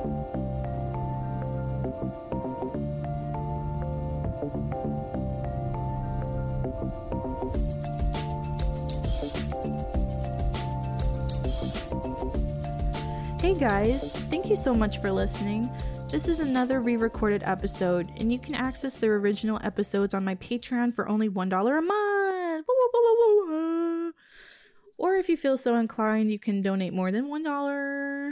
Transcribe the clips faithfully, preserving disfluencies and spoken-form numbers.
Hey guys, thank you so much for listening. This is another re-recorded episode, and you can access the original episodes on my Patreon for only one dollar a month. Or if you feel so inclined, you can donate more than one dollar.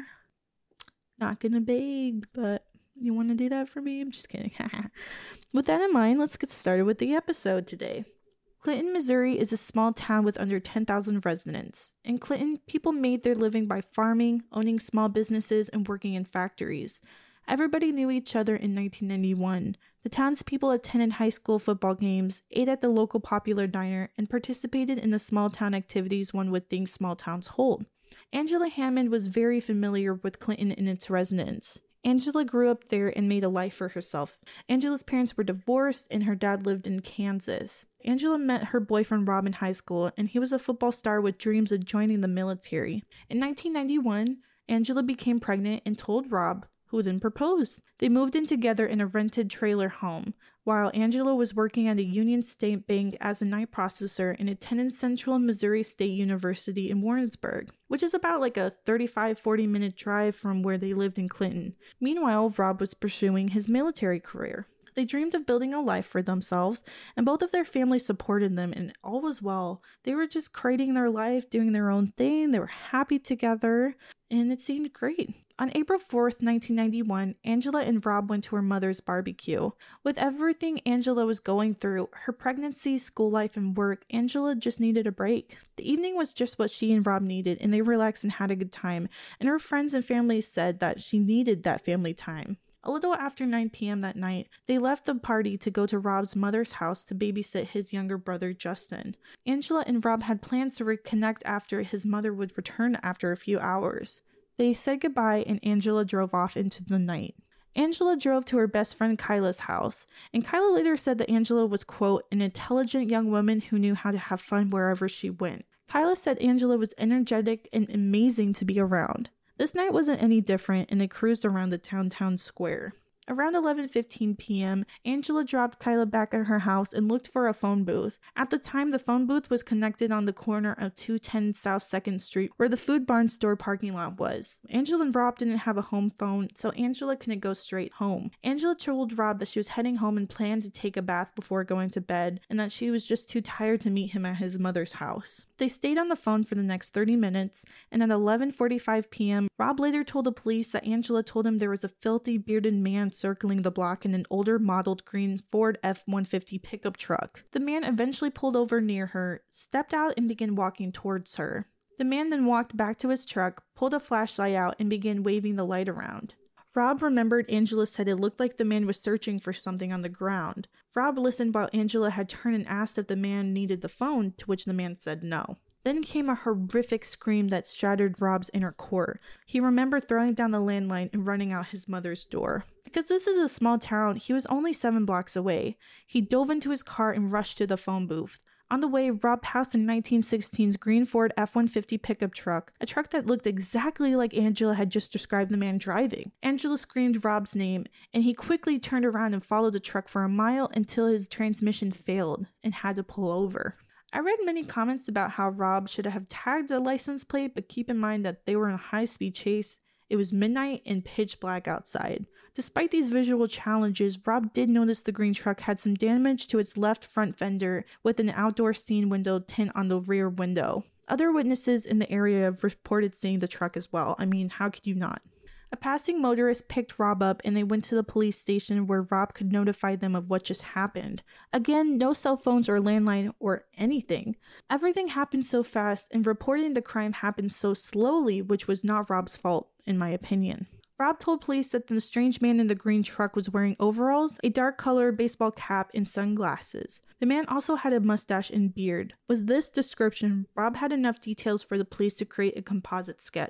Not gonna beg, but you want to do that for me? I'm just kidding. With that in mind, let's get started with the episode today. Clinton, Missouri is a small town with under ten thousand residents. In Clinton, people made their living by farming, owning small businesses, and working in factories. Everybody knew each other in nineteen ninety-one. The townspeople attended high school football games, ate at the local popular diner, and participated in the small town activities one would think small towns hold. Angela Hammond was very familiar with Clinton and its residents. Angela grew up there and made a life for herself. Angela's parents were divorced and her dad lived in Kansas. Angela met her boyfriend Rob in high school, and he was a football star with dreams of joining the military. In nineteen ninety-one, Angela became pregnant and told Rob, who then proposed. They moved in together in a rented trailer home, while Angela was working at a Union State Bank as a night processor and attended Central Missouri State University in Warrensburg, which is about like a thirty-five to forty minute drive from where they lived in Clinton. Meanwhile, Rob was pursuing his military career. They dreamed of building a life for themselves, and both of their families supported them, and all was well. They were just creating their life, doing their own thing. They were happy together, and it seemed great. On April fourth, nineteen ninety-one, Angela and Rob went to her mother's barbecue. With everything Angela was going through, her pregnancy, school life, and work, Angela just needed a break. The evening was just what she and Rob needed, and they relaxed and had a good time, and her friends and family said that she needed that family time. A little after nine p.m. that night, they left the party to go to Rob's mother's house to babysit his younger brother, Justin. Angela and Rob had plans to reconnect after his mother would return after a few hours. They said goodbye and Angela drove off into the night. Angela drove to her best friend Kyla's house, and Kyla later said that Angela was, quote, an intelligent young woman who knew how to have fun wherever she went. Kyla said Angela was energetic and amazing to be around. This night wasn't any different, and they cruised around the downtown square. Around eleven fifteen p.m., Angela dropped Kyla back at her house and looked for a phone booth. At the time, the phone booth was connected on the corner of two ten South second Street, where the Food Barn store parking lot was. Angela and Rob didn't have a home phone, so Angela couldn't go straight home. Angela told Rob that she was heading home and planned to take a bath before going to bed, and that she was just too tired to meet him at his mother's house. They stayed on the phone for the next thirty minutes, and at eleven forty-five p.m., Rob later told the police that Angela told him there was a filthy, bearded man circling the block in an older modeled green Ford F one fifty pickup truck. The man eventually pulled over near her, stepped out, and began walking towards her. The man then walked back to his truck, pulled a flashlight out, and began waving the light around. Rob remembered Angela said it looked like the man was searching for something on the ground. Rob listened while Angela had turned and asked if the man needed the phone, to which the man said no. Then came a horrific scream that shattered Rob's inner core. He remembered throwing down the landline and running out his mother's door. Because this is a small town, he was only seven blocks away. He dove into his car and rushed to the phone booth. On the way, Rob passed a nineteen sixteen's green Ford F one fifty pickup truck, a truck that looked exactly like Angela had just described the man driving. Angela screamed Rob's name, and he quickly turned around and followed the truck for a mile until his transmission failed and had to pull over. I read many comments about how Rob should have tagged a license plate, but keep in mind that they were in a high-speed chase. It was midnight and pitch black outside. Despite these visual challenges, Rob did notice the green truck had some damage to its left front fender with an outdoor scene window tint on the rear window. Other witnesses in the area reported seeing the truck as well. I mean, how could you not? A passing motorist picked Rob up and they went to the police station where Rob could notify them of what just happened. Again, no cell phones or landline or anything. Everything happened so fast, and reporting the crime happened so slowly, which was not Rob's fault, in my opinion. Rob told police that the strange man in the green truck was wearing overalls, a dark-colored baseball cap, and sunglasses. The man also had a mustache and beard. With this description, Rob had enough details for the police to create a composite sketch.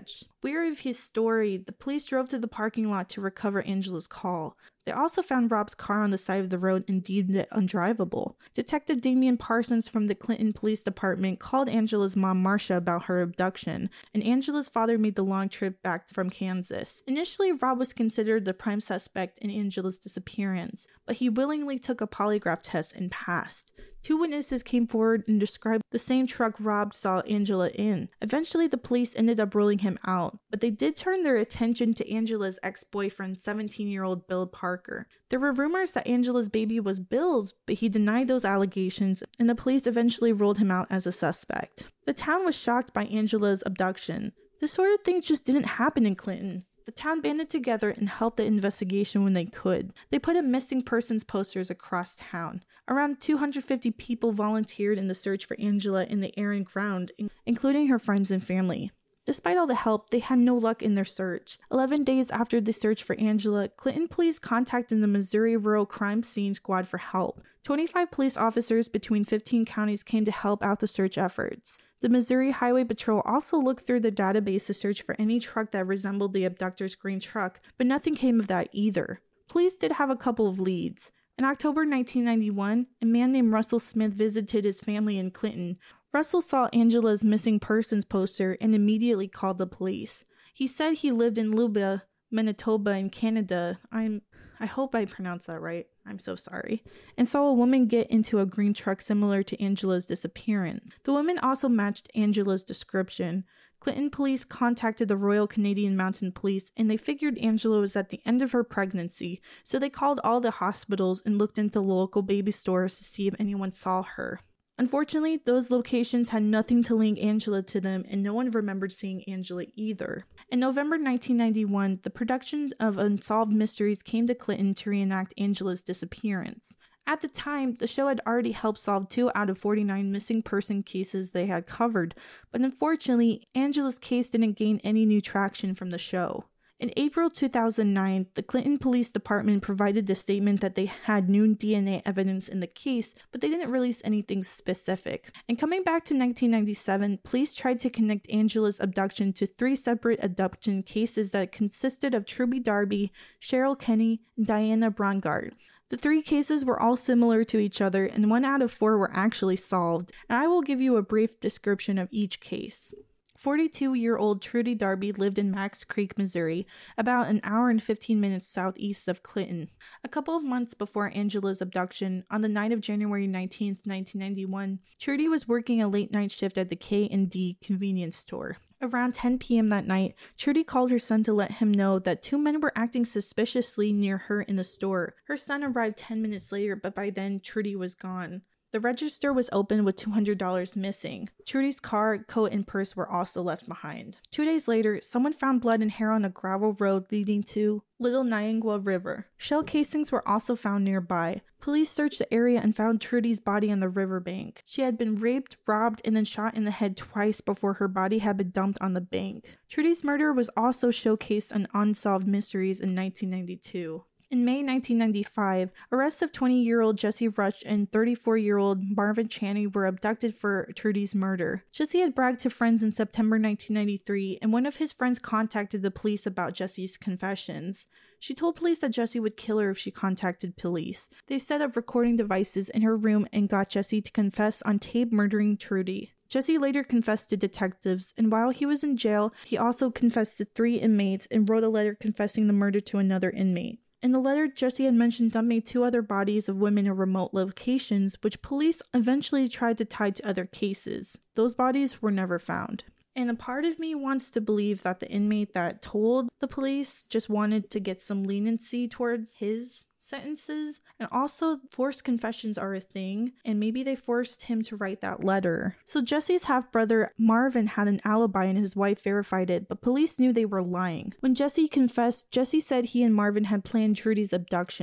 Weary of his story, the police drove to the parking lot to recover Angela's call. They also found Rob's car on the side of the road and deemed it undrivable. Detective Damian Parsons from the Clinton Police Department called Angela's mom Marcia about her abduction, and Angela's father made the long trip back from Kansas. Initially, Rob was considered the prime suspect in Angela's disappearance, but he willingly took a polygraph test and passed. Two witnesses came forward and described the same truck Rob saw Angela in. Eventually, the police ended up ruling him out, but they did turn their attention to Angela's ex-boyfriend, seventeen-year-old Bill Parker. There were rumors that Angela's baby was Bill's, but he denied those allegations, and the police eventually ruled him out as a suspect. The town was shocked by Angela's abduction. This sort of thing just didn't happen in Clinton. The town banded together and helped the investigation when they could. They put up missing persons posters across town. Around two hundred fifty people volunteered in the search for Angela in the air and ground, including her friends and family. Despite all the help, they had no luck in their search. Eleven days after the search for Angela, Clinton police contacted the Missouri Rural Crime Scene Squad for help. twenty-five police officers between fifteen counties came to help out the search efforts. The Missouri Highway Patrol also looked through the database to search for any truck that resembled the abductor's green truck, but nothing came of that either. Police did have a couple of leads. In October nineteen ninety-one, a man named Russell Smith visited his family in Clinton. Russell saw Angela's missing persons poster and immediately called the police. He said he lived in Luba, Manitoba in Canada. I'm I hope I pronounced that right. I'm so sorry. And saw a woman get into a green truck similar to Angela's disappearance. The woman also matched Angela's description. Clinton police contacted the Royal Canadian Mounted Police, and they figured Angela was at the end of her pregnancy, so they called all the hospitals and looked into local baby stores to see if anyone saw her. Unfortunately, those locations had nothing to link Angela to them, and no one remembered seeing Angela either. In November nineteen ninety-one, the production of Unsolved Mysteries came to Clinton to reenact Angela's disappearance. At the time, the show had already helped solve two out of forty-nine missing person cases they had covered, but unfortunately, Angela's case didn't gain any new traction from the show. In April two thousand nine, the Clinton Police Department provided the statement that they had new D N A evidence in the case, but they didn't release anything specific. And coming back to nineteen ninety-seven, police tried to connect Angela's abduction to three separate abduction cases that consisted of Trudy Darby, Cheryl Kenny, and Diana Brongard. The three cases were all similar to each other, and one out of four were actually solved, and I will give you a brief description of each case. forty-two-year-old Trudy Darby lived in Max Creek, Missouri, about an hour and fifteen minutes southeast of Clinton. A couple of months before Angela's abduction, on the night of January nineteenth, nineteen ninety-one, Trudy was working a late-night shift at the K and D convenience store. Around ten p.m. that night, Trudy called her son to let him know that two men were acting suspiciously near her in the store. Her son arrived ten minutes later, but by then, Trudy was gone. The register was open with two hundred dollars missing. Trudy's car, coat, and purse were also left behind. Two days later, someone found blood and hair on a gravel road leading to Little Niangua River. Shell casings were also found nearby. Police searched the area and found Trudy's body on the riverbank. She had been raped, robbed, and then shot in the head twice before her body had been dumped on the bank. Trudy's murder was also showcased on Unsolved Mysteries in nineteen ninety-two. In May nineteen ninety-five, arrests of twenty-year-old Jesse Rush and thirty-four-year-old Marvin Chaney were abducted for Trudy's murder. Jesse had bragged to friends in September nineteen ninety-three, and one of his friends contacted the police about Jesse's confessions. She told police that Jesse would kill her if she contacted police. They set up recording devices in her room and got Jesse to confess on tape murdering Trudy. Jesse later confessed to detectives, and while he was in jail, he also confessed to three inmates and wrote a letter confessing the murder to another inmate. In the letter, Jesse had mentioned dumping two other bodies of women in remote locations, which police eventually tried to tie to other cases. Those bodies were never found. And a part of me wants to believe that the inmate that told the police just wanted to get some leniency towards his sentences, and also forced confessions are a thing, and maybe they forced him to write that letter. So Jesse's half-brother Marvin had an alibi and his wife verified it, but police knew they were lying. When Jesse confessed, Jesse said he and Marvin had planned Trudy's abduction.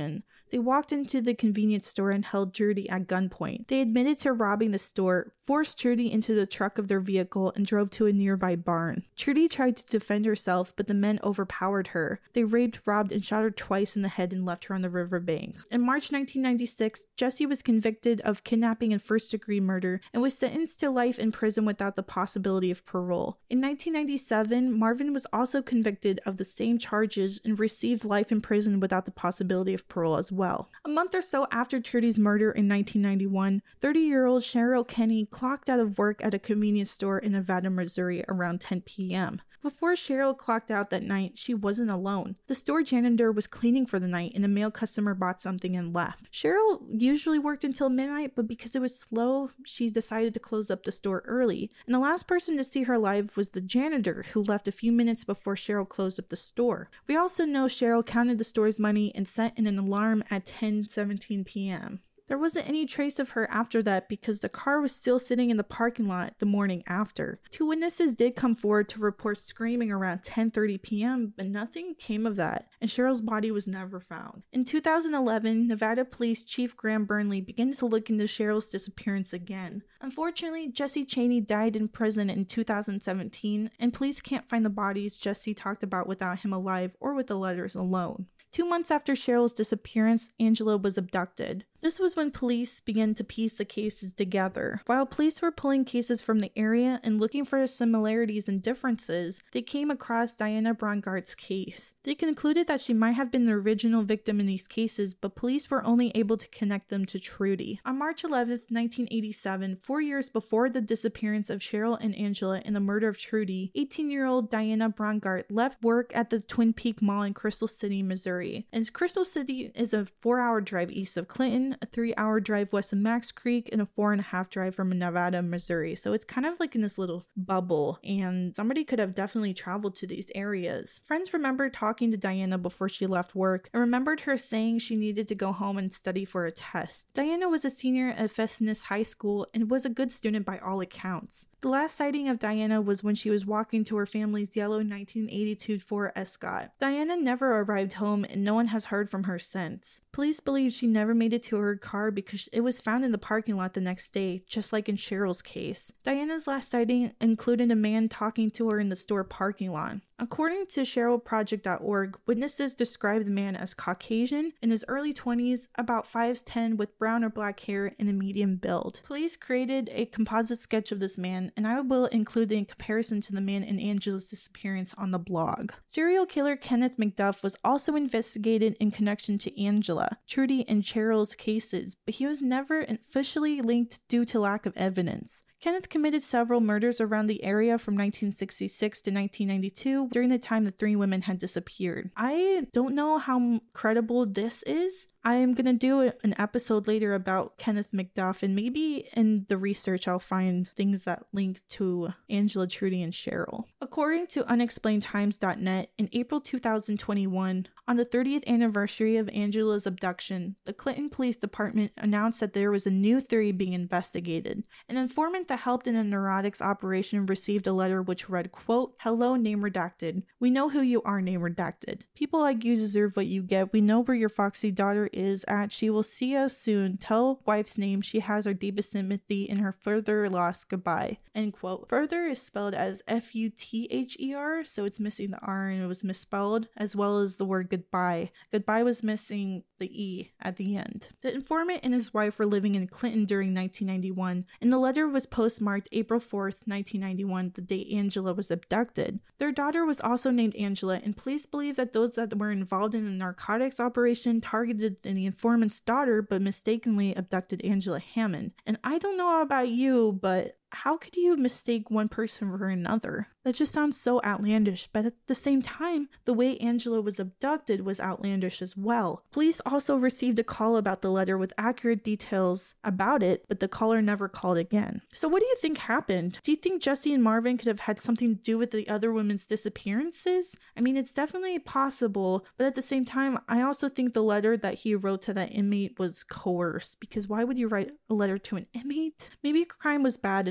They walked into the convenience store and held Trudy at gunpoint. They admitted to robbing the store, forced Trudy into the truck of their vehicle, and drove to a nearby barn. Trudy tried to defend herself, but the men overpowered her. They raped, robbed, and shot her twice in the head and left her on the riverbank. In March nineteen ninety-six, Jesse was convicted of kidnapping and first-degree murder and was sentenced to life in prison without the possibility of parole. In nineteen ninety-seven, Marvin was also convicted of the same charges and received life in prison without the possibility of parole as well. A month or so after Trudy's murder in nineteen ninety-one, thirty-year-old Cheryl Kenny clocked out of work at a convenience store in Nevada, Missouri around ten p.m. Before Cheryl clocked out that night, she wasn't alone. The store janitor was cleaning for the night and a male customer bought something and left. Cheryl usually worked until midnight, but because it was slow, she decided to close up the store early. And the last person to see her alive was the janitor, who left a few minutes before Cheryl closed up the store. We also know Cheryl counted the store's money and set in an alarm at ten seventeen p.m. There wasn't any trace of her after that because the car was still sitting in the parking lot the morning after. Two witnesses did come forward to report screaming around ten thirty p.m., but nothing came of that, and Cheryl's body was never found. In two thousand eleven, Nevada Police Chief Graham Burnley began to look into Cheryl's disappearance again. Unfortunately, Jesse Chaney died in prison in two thousand seventeen, and police can't find the bodies Jesse talked about without him alive or with the letters alone. Two months after Cheryl's disappearance, Angela was abducted. This was when police began to piece the cases together. While police were pulling cases from the area and looking for similarities and differences, they came across Diana Braungart's case. They concluded that she might have been the original victim in these cases, but police were only able to connect them to Trudy. On March eleventh, nineteen eighty-seven, four years before the disappearance of Cheryl and Angela and the murder of Trudy, eighteen-year-old Diana Braungart left work at the Twin Peak Mall in Crystal City, Missouri. And Crystal City is a four-hour drive east of Clinton, a three-hour drive west of Max Creek, and a four-and-a-half drive from Nevada, Missouri. So it's kind of like in this little bubble, and somebody could have definitely traveled to these areas. Friends remember talking to Diana before she left work and remembered her saying she needed to go home and study for a test. Diana was a senior at Festus High School and was a good student by all accounts. The last sighting of Diana was when she was walking to her family's yellow nineteen eighty-two Ford Escort. Diana never arrived home and no one has heard from her since. Police believe she never made it to her car because it was found in the parking lot the next day, just like in Cheryl's case. Diana's last sighting included a man talking to her in the store parking lot. According to Cheryl Project dot org, witnesses describe the man as Caucasian, in his early twenties, about five ten, with brown or black hair and a medium build. Police created a composite sketch of this man, and I will include the comparison to the man in Angela's disappearance on the blog. Serial killer Kenneth McDuff was also investigated in connection to Angela, Trudy, and Cheryl's cases, but he was never officially linked due to lack of evidence. Kenneth committed several murders around the area from nineteen sixty-six to nineteen ninety-two during the time the three women had disappeared. I don't know how credible this is. I am going to do an episode later about Kenneth McDuff, and maybe in the research I'll find things that link to Angela, Trudy, and Cheryl. According to unexplained times dot net, in April two thousand twenty-one, on the thirtieth anniversary of Angela's abduction, the Clinton Police Department announced that there was a new theory being investigated. An informant that helped in a narcotics operation received a letter which read, quote, "Hello, name redacted. We know who you are, name redacted. People like you deserve what you get. We know where your foxy daughter is at. She will see us soon. Tell wife's name she has our deepest sympathy in her further loss. Goodbye." End quote. Further is spelled as F U T H E R, so it's missing the R and it was misspelled, as well as the word goodbye. Goodbye was missing the E at the end. The informant and his wife were living in Clinton during nineteen ninety-one, and the letter was postmarked April fourth, nineteen ninety-one, the day Angela was abducted. Their daughter was also named Angela, and police believe that those that were involved in the narcotics operation targeted the informant's daughter, but mistakenly abducted Angela Hammond. And I don't know about you, but how could you mistake one person for another? That just sounds so outlandish, but at the same time, the way Angela was abducted was outlandish as well. Police also received a call about the letter with accurate details about it, but the caller never called again. So what do you think happened? Do you think Jesse and Marvin could have had something to do with the other women's disappearances? I mean, it's definitely possible, but at the same time, I also think the letter that he wrote to that inmate was coerced, because why would you write a letter to an inmate? Maybe crime was bad and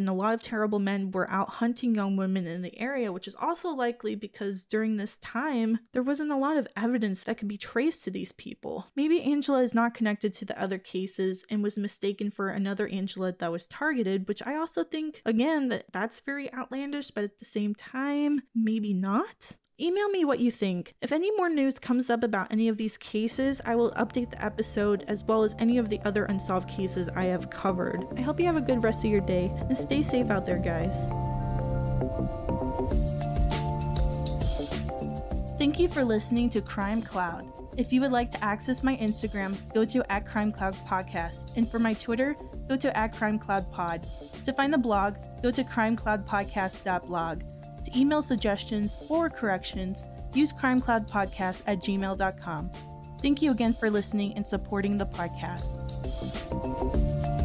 a lot of terrible men were out hunting young women in the area, which is also likely because during this time, there wasn't a lot of evidence that could be traced to these people. Maybe Angela is not connected to the other cases and was mistaken for another Angela that was targeted, which I also think, again, that that's very outlandish, but at the same time, maybe not. Email me what you think. If any more news comes up about any of these cases, I will update the episode as well as any of the other unsolved cases I have covered. I hope you have a good rest of your day and stay safe out there, guys. Thank you for listening to Crime Cloud. If you would like to access my Instagram, go to at Crime Cloud Podcast, and for my Twitter, go to at Crime Cloud Pod. To find the blog, go to crime cloud podcast dot blog. To email suggestions or corrections, use crimecloudpodcast at gmail dot com. Thank you again for listening and supporting the podcast.